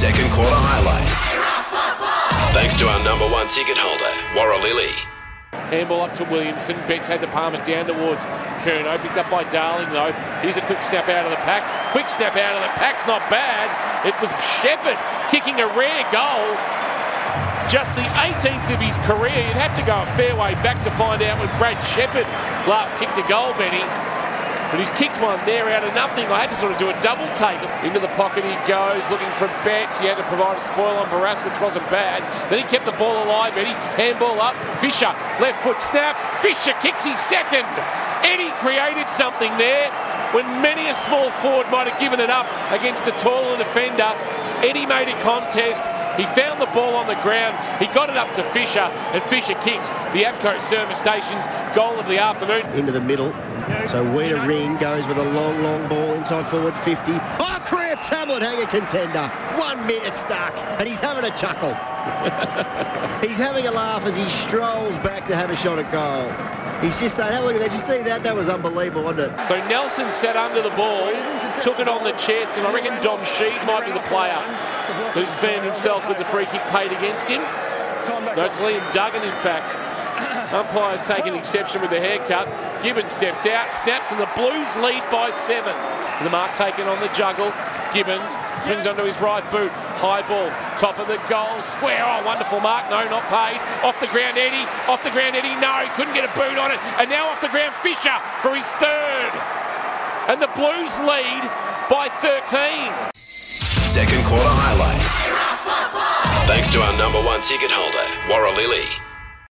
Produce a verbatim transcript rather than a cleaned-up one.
Second quarter highlights. Thanks to our number one ticket holder, Warralili. Handball up to Williamson. Betts had the palm it down towards Curnow. Picked up by Darling, though. Here's a quick snap out of the pack. Quick snap out of the pack's not bad. It was Shepherd kicking a rare goal. Just the eighteenth of his career. You'd have to go a fair way back to find out when Brad Shepherd last kicked a goal, Benny. But he's kicked one there out of nothing. I had to sort of do a double take. Into the pocket he goes, looking for Betts. He had to provide a spoil on Barras, which wasn't bad. Then he kept the ball alive, Eddie. Handball up. Fisher, left foot snap. Fisher kicks his second. Eddie created something there when many a small forward might have given it up against a taller defender. Eddie made a contest. He found the ball on the ground. He got it up to Fisher, and Fisher kicks the APCO Service Station's goal of the afternoon. Into the middle. So Weeda Ring goes with a long, long ball inside forward fifty. Oh, career tablet hanger contender. One minute stuck, and he's having a chuckle. He's having a laugh as he strolls back to have a shot at goal. He's just saying, have a look at that. Did you see that? That was unbelievable, wasn't it? So Nelson sat under the ball, took it on the chest, and I reckon Dom Sheed might be the player who's found himself with the free kick paid against him. No, it's Liam Duggan, in fact. Umpire's taking exception with the haircut. Gibbons steps out, snaps, and the Blues lead by seven. The mark taken on the juggle. Gibbons swings onto his right boot. High ball, top of the goal, square. Oh, wonderful mark. No, not paid. Off the ground, Eddie. Off the ground, Eddie. No, he couldn't get a boot on it. And now off the ground, Fisher for his third. And the Blues lead by thirteen. Second quarter highlights. Thanks to our number one ticket holder, Warralili.